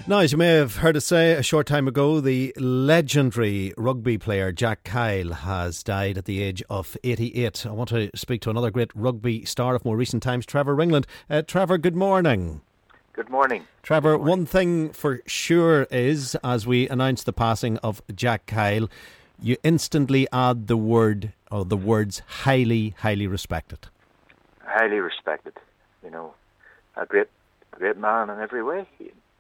Now, as you may have heard us say a short time ago, the legendary rugby player Jack Kyle has died at the age of 88. I want to speak to another great rugby star of more recent times, Trevor Ringland. Trevor, good morning. Good morning. Trevor, good morning. One thing for sure is, as we announce the passing of Jack Kyle, you instantly add the words highly, highly respected. Highly respected. You know, a great man in every way.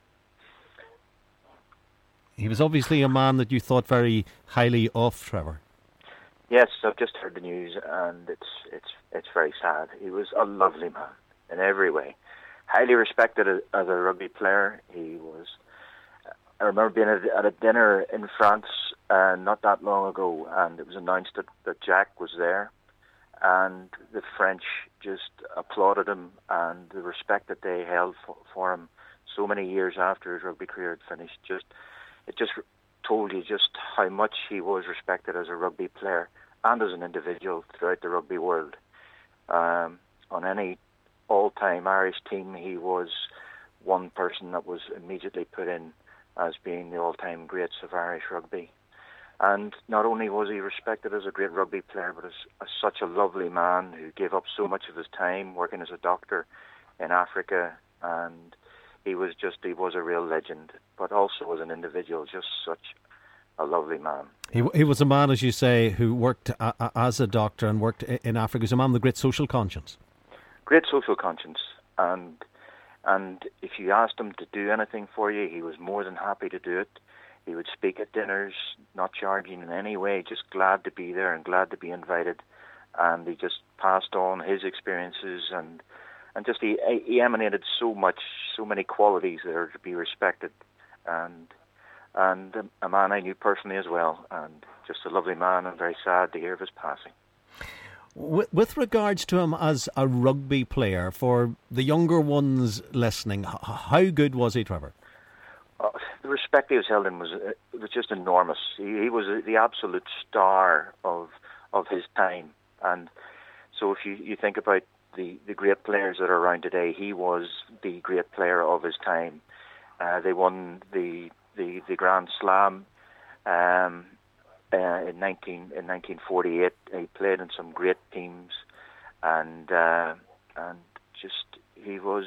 He was obviously a man that you thought very highly of, Trevor. Yes, I've just heard the news, and it's very sad. He was a lovely man in every way. Highly respected as a rugby player. He was. I remember being at a dinner in France not that long ago, and it was announced that Jack was there, and the French just applauded him, and the respect that they held for him so many years after his rugby career had finished. It just told you just how much he was respected as a rugby player and as an individual throughout the rugby world. On any all-time Irish team, he was one person that was immediately put in as being the all-time greats of Irish rugby. And not only was he respected as a great rugby player, but as such a lovely man who gave up so much of his time working as a doctor in Africa, and he was a real legend, but also as an individual, just such a lovely man. He was a man, as you say, who worked as a doctor and worked in Africa. He was a man with great social conscience. Great social conscience, and if you asked him to do anything for you, he was more than happy to do it. He would speak at dinners, not charging in any way, just glad to be there and glad to be invited. And he just passed on his experiences, and just he emanated so many qualities that are to be respected, and a man I knew personally as well, and just a lovely man, and very sad to hear of his passing. With regards to him as a rugby player, for the younger ones listening, how good was he, Trevor? The respect he was held in was just enormous. He was the absolute star of his time, and so if you think about the great players that are around today, he was the great player of his time. They won the Grand Slam in 1948. He played in some great teams, and just he was.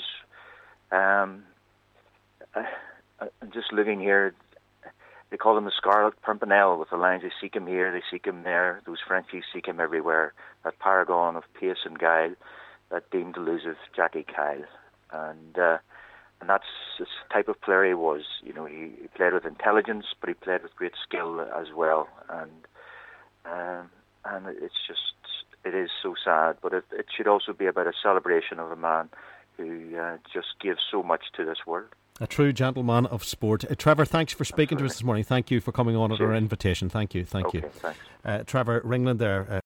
Just looking here, they call him the Scarlet Pimpernel, with the lines, they seek him here, they seek him there. Those Frenchies seek him everywhere. That paragon of pace and guile, that deemed elusive Jackie Kyle. And that's the type of player he was. You know, he played with intelligence, but he played with great skill as well. And it is so sad, but it should also be about a celebration of a man who just gives so much to this world. A true gentleman of sport. Trevor, thanks for speaking to us this morning. Thank you for coming on at our invitation. Thank you. Thanks. Trevor Ringland there.